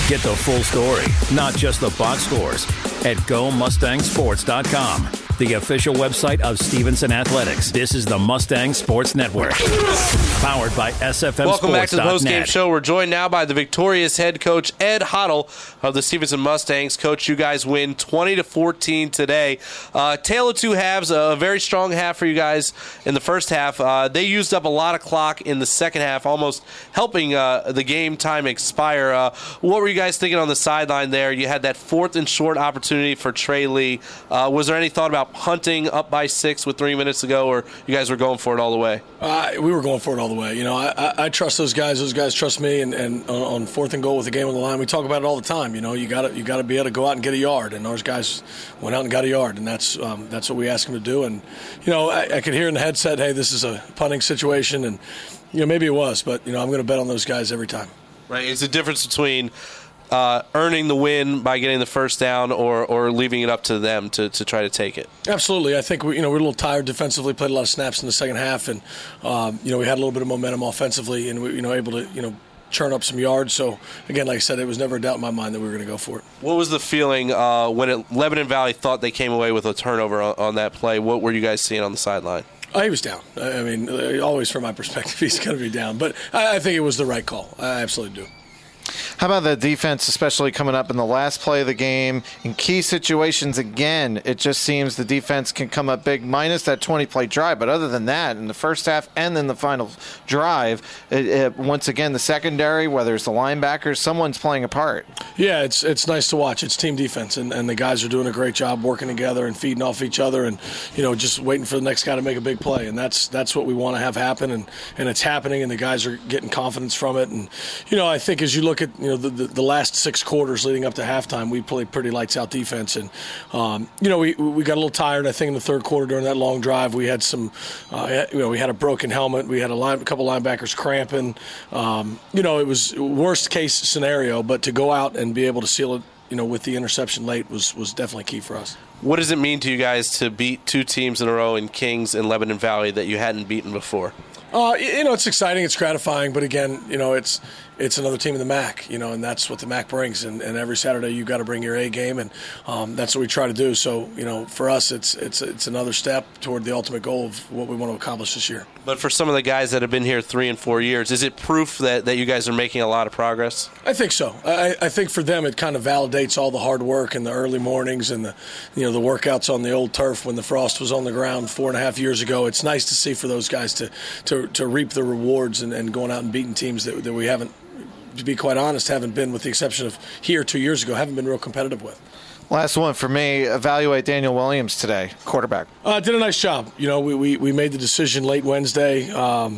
Get the full story, not just the box scores, at GoMustangSports.com, the official website of Stevenson Athletics. This is the Mustang Sports Network, powered by SFM Welcome back to the Sports.net. postgame show. We're joined now by the victorious head coach Ed Hottle of the Stevenson Mustangs. Coach, you guys win 20-14 today. Tale of two halves, a very strong half for you guys in the first half. They used up a lot of clock in the second half, almost helping the game time expire. What were you guys thinking on the sideline there? You had that 4th and short opportunity for Trey Lee. Was there any thought about punting up by 6 with 3 minutes to go, or you guys were going for it all the way? We were going for it all the way. You know, I trust those guys. Those guys trust me. And on 4th and goal with the game on the line, we talk about it all the time. You know, you got to be able to go out and get a yard. And those guys went out and got a yard, and that's what we asked them to do. And you know, I could hear in the headset, "Hey, this is a punting situation," and you know, maybe it was, but you know, I'm going to bet on those guys every time. Right. It's the difference between earning the win by getting the first down or leaving it up to them to try to take it. Absolutely. I think we're a little tired defensively, played a lot of snaps in the second half, and we had a little bit of momentum offensively, and we able to churn up some yards. So again, like I said, it was never a doubt in my mind that we were going to go for it. What was the feeling when Lebanon Valley thought they came away with a turnover on that play? What were you guys seeing on the sideline? He was down. I mean, always from my perspective, he's going to be down. But I think it was the right call. I absolutely do. How about the defense, especially coming up in the last play of the game? In key situations, again, it just seems the defense can come up big, minus that 20-play drive. But other than that, in the first half and then the final drive, once again, the secondary, whether it's the linebackers, someone's playing a part. Yeah, it's nice to watch. It's team defense, and the guys are doing a great job working together and feeding off each other and, just waiting for the next guy to make a big play. And that's what we want to have happen, and it's happening, and the guys are getting confidence from it. And, I think as you look at, the last 6 quarters leading up to halftime, we played pretty lights out defense. And, we got a little tired, I think, in the third quarter during that long drive. We had some, we had a broken helmet. We had a couple linebackers cramping. It was worst case scenario, but to go out and be able to seal it, with the interception late was definitely key for us. What does it mean to you guys to beat 2 teams in a row in Kings and Lebanon Valley that you hadn't beaten before? It's exciting, it's gratifying, but again, it's another team in the MAC, and that's what the MAC brings. And every Saturday you've got to bring your A game, and that's what we try to do. So, for us, it's another step toward the ultimate goal of what we want to accomplish this year. But for some of the guys that have been here 3 and 4 years, is it proof that you guys are making a lot of progress? I think so. I think for them it kind of validates all the hard work and the early mornings and the workouts on the old turf when the frost was on the ground 4.5 years ago. It's nice to see for those guys to reap the rewards and going out and beating teams that we haven't, to be quite honest, haven't been, with the exception of here 2 years ago, haven't been real competitive with. Last one for me, evaluate Daniel Williams today, quarterback. Did a nice job. We made the decision late Wednesday,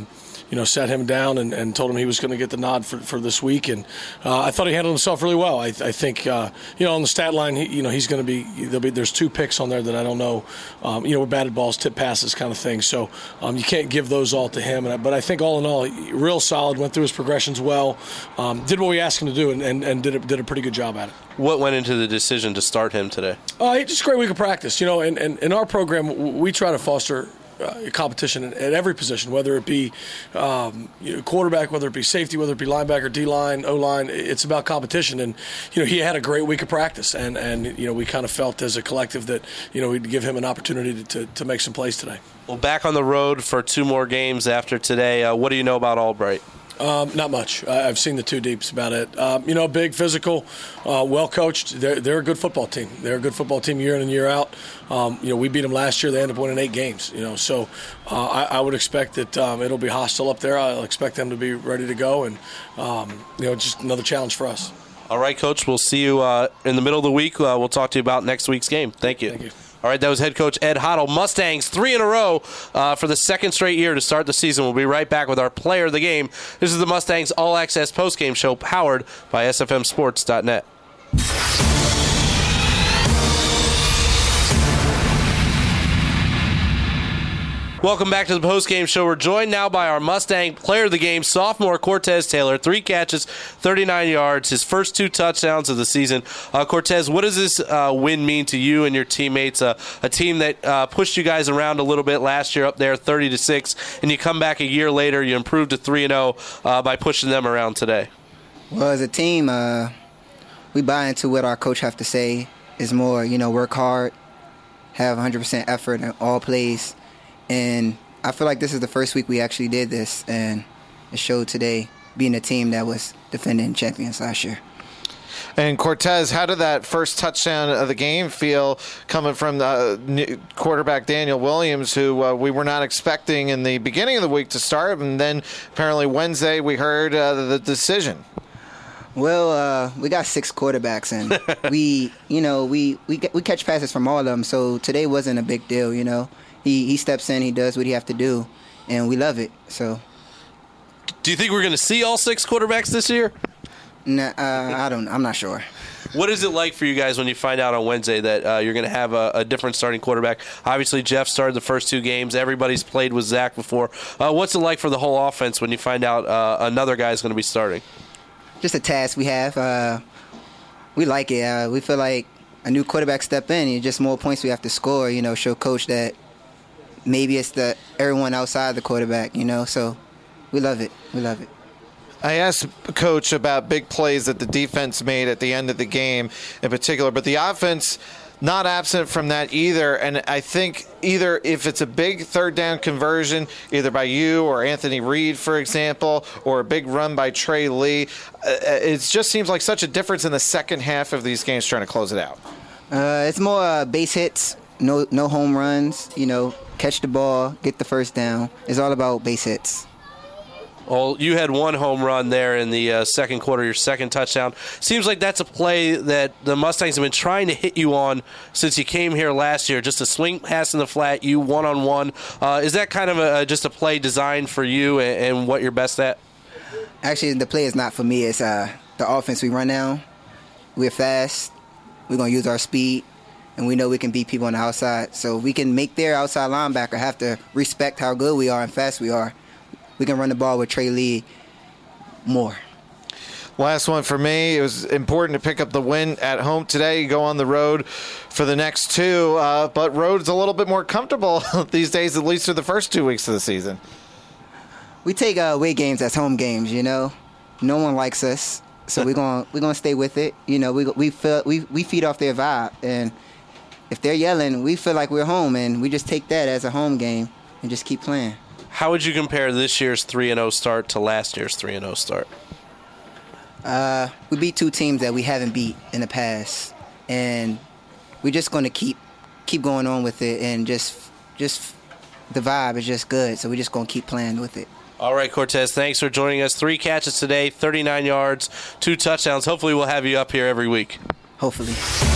sat him down and told him he was going to get the nod for this week. And I thought he handled himself really well. I think, on the stat line, he's going to be, there's 2 picks on there that I don't know, with batted balls, tip passes kind of thing. So you can't give those all to him. But I think all in all, real solid, went through his progressions well, did what we asked him to do and did a pretty good job at it. What went into the decision to start him today? Just a great week of practice. And in our program, we try to foster competition at every position, whether it be quarterback, whether it be safety, whether it be linebacker, D-line, O-line. It's about competition. And, he had a great week of practice. And we kind of felt as a collective that, we'd give him an opportunity to make some plays today. Well, back on the road for 2 more games after today. What do you know about Albright? Not much. I've seen the 2 deeps about it. Big, physical, well-coached. They're a good football team. They're a good football team year in and year out. We beat them last year. They ended up winning 8 games. So I would expect that it'll be hostile up there. I'll expect them to be ready to go, and just another challenge for us. All right, Coach. We'll see you in the middle of the week. We'll talk to you about next week's game. Thank you. Thank you. All right, that was head coach Ed Hottle. Mustangs 3 in a row for the 2nd straight year to start the season. We'll be right back with our player of the game. This is the Mustangs All Access postgame show powered by SFMSports.net. Welcome back to the postgame show. We're joined now by our Mustang player of the game, sophomore Cortez Taylor. 3 catches, 39 yards, his first 2 touchdowns of the season. Cortez, what does this win mean to you and your teammates? A team that pushed you guys around a little bit last year up there, 30-6, and you come back a year later, you improved to 3-0 by pushing them around today. Well, as a team, we buy into what our coach have to say. Is more, work hard, have 100% effort in all plays. And I feel like this is the first week we actually did this, and it showed today, being a team that was defending champions last year. And Cortez, how did that first touchdown of the game feel coming from the quarterback Daniel Williams, who we were not expecting in the beginning of the week to start, and then apparently Wednesday we heard the decision? Well, we got 6 quarterbacks, and we catch passes from all of them. So today wasn't a big deal. He steps in, he does what he have to do, and we love it. So, do you think we're going to see all 6 quarterbacks this year? Nah, I'm not sure. What is it like for you guys when you find out on Wednesday that you're going to have a different starting quarterback? Obviously, Jeff started the first 2 games. Everybody's played with Zach before. What's it like for the whole offense when you find out another guy is going to be starting? Just a task we have. We like it. We feel like a new quarterback step in, and just more points we have to score, show coach that maybe it's everyone outside the quarterback, So we love it. We love it. I asked Coach about big plays that the defense made at the end of the game in particular, but the offense not absent from that either. And I think either if it's a big third down conversion, either by you or Anthony Reed, for example, or a big run by Trey Lee, it just seems like such a difference in the second half of these games trying to close it out. It's more base hits, no home runs, catch the ball, get the first down. It's all about base hits. Well, you had 1 home run there in the second quarter, your second touchdown. Seems like that's a play that the Mustangs have been trying to hit you on since you came here last year, just a swing pass in the flat, you one-on-one. Is that kind of just a play designed for you and what you're best at? Actually, the play is not for me. It's the offense we run now. We're fast. We're going to use our speed, and we know we can beat people on the outside. So we can make their outside linebacker have to respect how good we are and fast we are. We can run the ball with Trey Lee more. Last one for me. It was important to pick up the win at home today. You go on the road for the next 2, but road's a little bit more comfortable these days, at least for the first 2 weeks of the season. We take away games as home games, No one likes us, so we're gonna stay with it. We feed off their vibe, and if they're yelling, we feel like we're home, and we just take that as a home game and just keep playing. How would you compare this year's 3-0 start to last year's 3-0 start? We beat 2 teams that we haven't beat in the past, and we're just going to keep going on with it, and just the vibe is just good, so we're just going to keep playing with it. All right, Cortez, thanks for joining us. 3 catches today, 39 yards, 2 touchdowns. Hopefully we'll have you up here every week. Hopefully.